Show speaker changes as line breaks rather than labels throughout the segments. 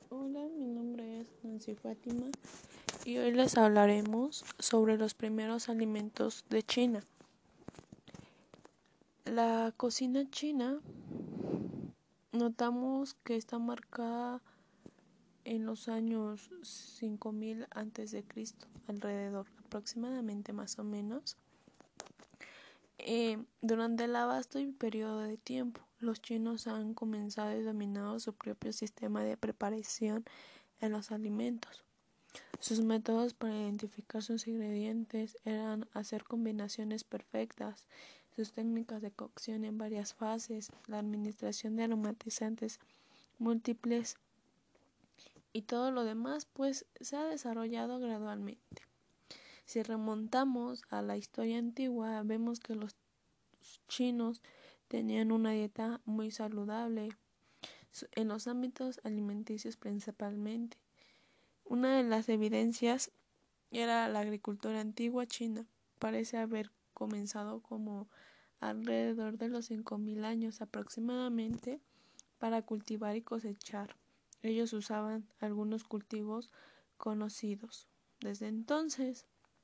Hola, mi nombre es Nancy Fátima y hoy les hablaremos sobre los primeros alimentos de China. La cocina china notamos que está marcada en los años 5000 antes de Cristo, alrededor, aproximadamente más o menos. Durante el vasto periodo de tiempo, los chinos han comenzado y dominado su propio sistema de preparación en los alimentos. Sus métodos para identificar sus ingredientes eran hacer combinaciones perfectas, sus técnicas de cocción en varias fases, la administración de aromatizantes múltiples y todo lo demás pues se ha desarrollado gradualmente. Si remontamos a la historia antigua, vemos que los chinos tenían una dieta muy saludable en los ámbitos alimenticios principalmente. Una de las evidencias era la agricultura antigua china. Parece haber comenzado como alrededor de los 5000 años aproximadamente para cultivar y cosechar. Ellos usaban algunos cultivos conocidos. Desde entonces,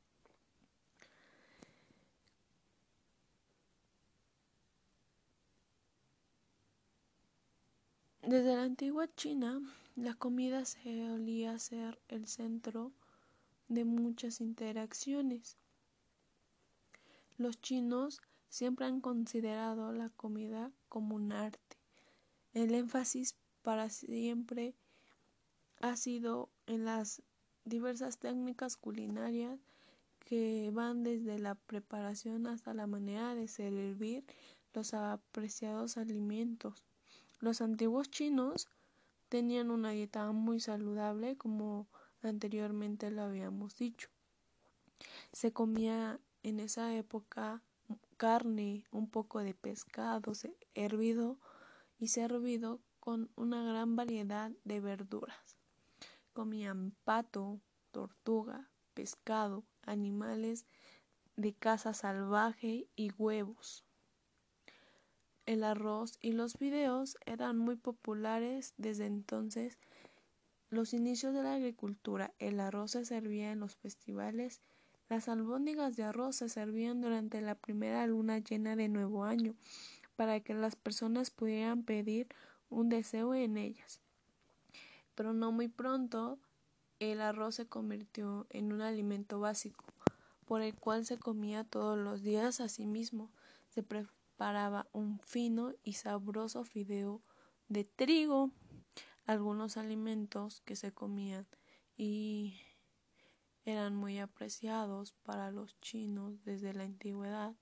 desde la antigua China, la comida se solía ser el centro de muchas interacciones. Los chinos siempre han considerado la comida como un arte. El énfasis para siempre ha sido en las diversas técnicas culinarias que van desde la preparación hasta la manera de servir los apreciados alimentos. Los antiguos chinos tenían una dieta muy saludable, como anteriormente lo habíamos dicho. Se comía en esa época carne, un poco de pescado hervido y servido con una gran variedad de verduras. Comían pato, tortuga, pescado, animales de caza salvaje y huevos. El arroz y los fideos eran muy populares desde entonces. Los inicios de la agricultura, el arroz se servía en los festivales. Las albóndigas de arroz se servían durante la primera luna llena de Nuevo Año para que las personas pudieran pedir un deseo en ellas. Pero no muy pronto el arroz se convirtió en un alimento básico, por el cual se comía todos los días. Asimismo, se preparaba un fino y sabroso fideo de trigo. Algunos alimentos que se comían y eran muy apreciados para los chinos desde la antigüedad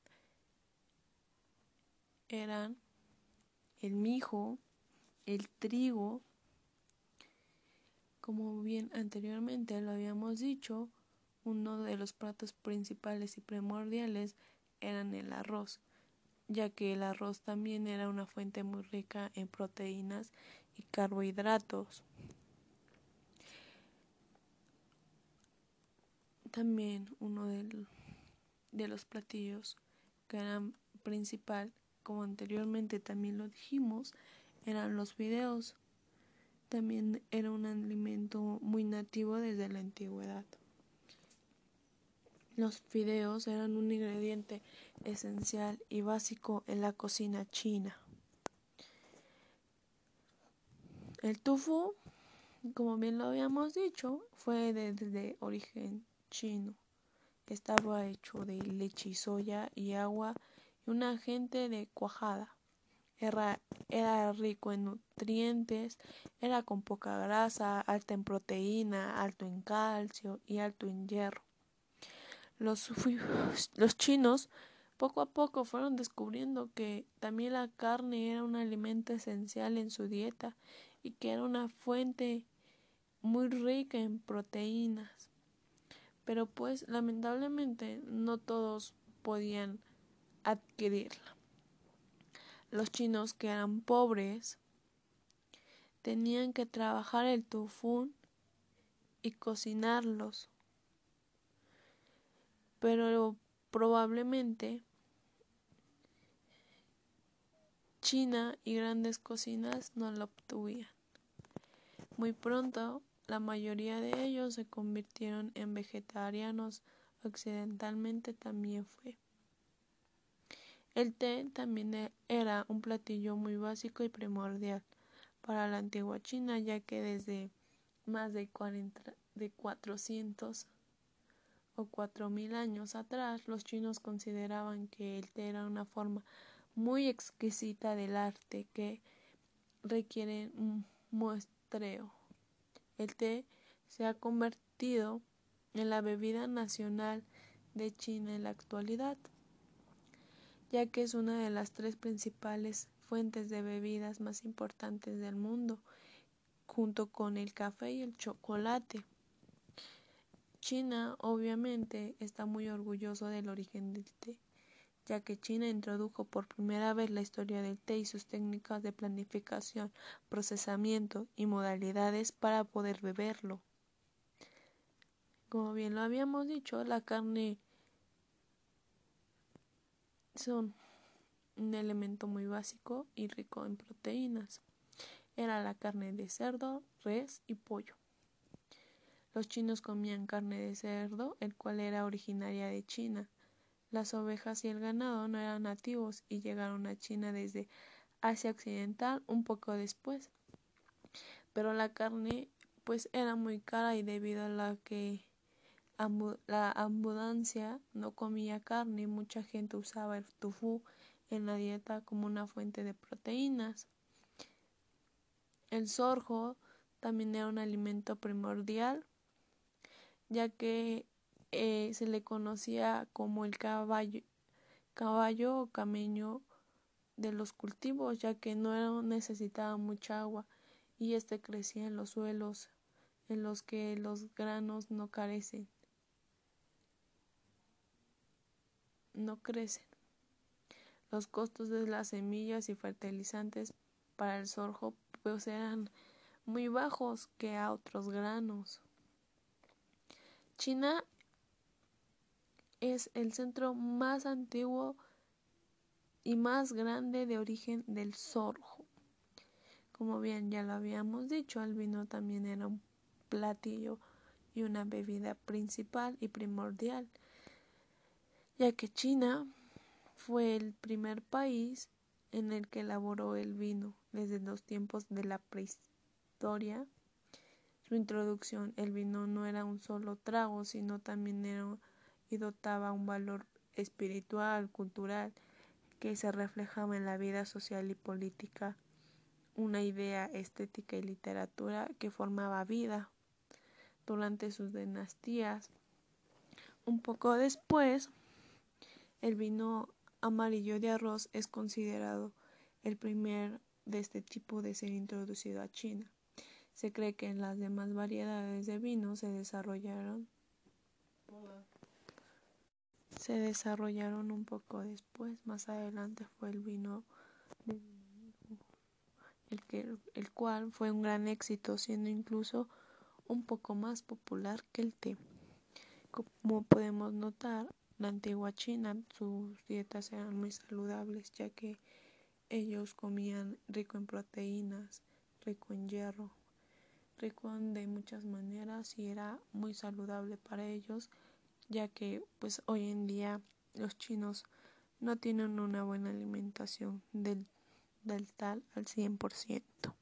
eran el mijo, el trigo. Como bien anteriormente lo habíamos dicho, uno de los platos principales y primordiales eran el arroz, ya que el arroz también era una fuente muy rica en proteínas y carbohidratos. También uno de los platillos que eran principal, como anteriormente también lo dijimos, eran los fideos. También era un alimento muy nativo desde la antigüedad. Los fideos eran un ingrediente esencial y básico en la cocina china. El tofu, como bien lo habíamos dicho, fue de origen chino. Estaba hecho de leche y soya y agua y un agente de cuajada. Era rico en nutrientes, era con poca grasa, alta en proteína, alto en calcio y alto en hierro. Los chinos poco a poco fueron descubriendo que también la carne era un alimento esencial en su dieta y que era una fuente muy rica en proteínas. Pero pues lamentablemente no todos podían adquirirla. Los chinos que eran pobres tenían que trabajar el tofu y cocinarlos, pero probablemente China y grandes cocinas no lo obtuvieran. Muy pronto, la mayoría de ellos se convirtieron en vegetarianos. Occidentalmente también fue. El té también era un platillo muy básico y primordial para la antigua China, ya que desde más de 400 o 4000 años atrás, los chinos consideraban que el té era una forma muy exquisita del arte que requiere un muestreo. El té se ha convertido en la bebida nacional de China en la actualidad, ya que es una de las tres principales fuentes de bebidas más importantes del mundo, junto con el café y el chocolate. China obviamente está muy orgulloso del origen del té, ya que China introdujo por primera vez la historia del té y sus técnicas de planificación, procesamiento y modalidades para poder beberlo. Como bien lo habíamos dicho, la carne son un elemento muy básico y rico en proteínas. Era la carne de cerdo, res y pollo. Los chinos comían carne de cerdo, el cual era originaria de China. Las ovejas y el ganado no eran nativos y llegaron a China desde Asia Occidental un poco después. Pero la carne pues era muy cara y debido a la abundancia no comía carne, mucha gente usaba el tofu en la dieta como una fuente de proteínas. El sorgo también era un alimento primordial, ya que se le conocía como el caballo o camello de los cultivos, ya que no necesitaba mucha agua y este crecía en los suelos en los que los granos no crecen. Los costos de las semillas y fertilizantes para el sorgo pues eran muy bajos que a otros granos. China es el centro más antiguo y más grande de origen del sorgo. Como bien ya lo habíamos dicho, el vino también era un platillo y una bebida principal y primordial, ya que China fue el primer país en el que elaboró el vino desde los tiempos de la prehistoria. Su introducción, el vino no era un solo trago, sino también era y dotaba un valor espiritual, cultural, que se reflejaba en la vida social y política, una idea estética y literatura que formaba vida durante sus dinastías. Un poco después, el vino amarillo de arroz es considerado el primer de este tipo de ser introducido a China. Se cree que las demás variedades de vino se desarrollaron un poco después. Más adelante fue el vino de el cual fue un gran éxito, siendo incluso un poco más popular que el té. Como podemos notar, la antigua China, sus dietas eran muy saludables, ya que ellos comían rico en proteínas, rico en hierro, rico de muchas maneras y era muy saludable para ellos, ya que pues hoy en día los chinos no tienen una buena alimentación del tal al 100%.